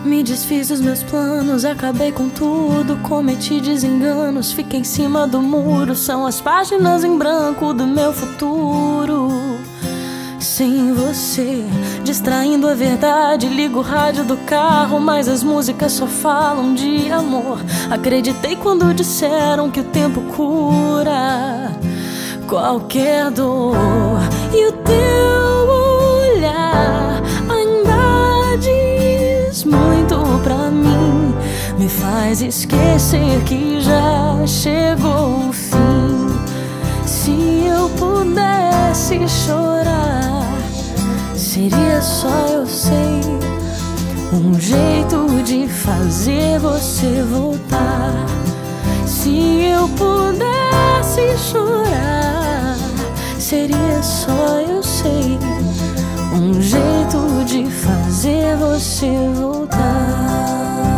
Me desfiz dos meus planos, acabei com tudo, cometi desenganos, fiquei em cima do muro. São as páginas em branco do meu futuro. Sem você, distraindo a verdade, ligo o rádio do carro, mas as músicas só falam de amor. Acreditei quando disseram que o tempo cura qualquer dor. E o teu olhar ainda diz muito pra mim, me faz esquecer que já chegou o fim. Se eu pudesse chorar, seria só, eu sei, um jeito de fazer você voltar. Se eu pudesse chorar, seria só, eu sei, um jeito de fazer você voltar.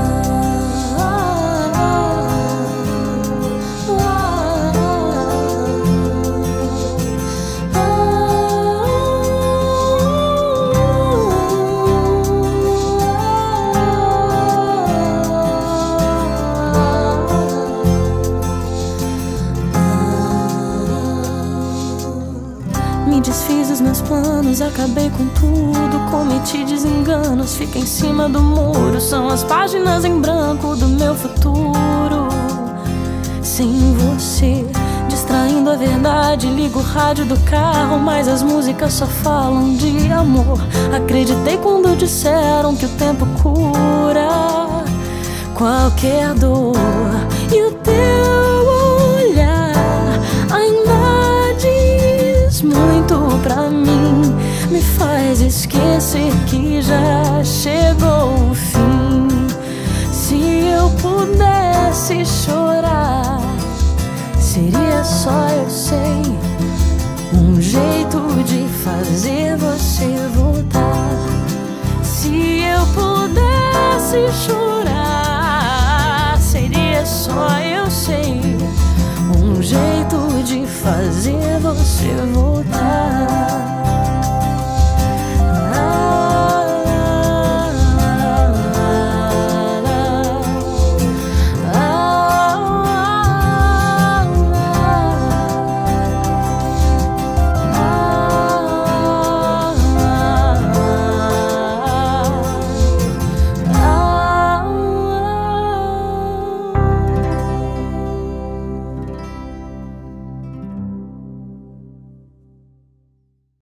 Me desfiz dos meus planos, acabei com tudo, cometi desenganos, fiquei em cima do muro. São as páginas em branco do meu futuro. Sem você, distraindo a verdade, ligo o rádio do carro, mas as músicas só falam de amor. Acreditei quando disseram que o tempo cura qualquer dor. E o teu olhar ainda diz muito pra mim, me faz esquecer que já chegou o fim. Se eu pudesse chorar, seria só, eu sei, um jeito de fazer você voltar. Se eu pudesse chorar, seria só, eu sei, um jeito de fazer você voltar.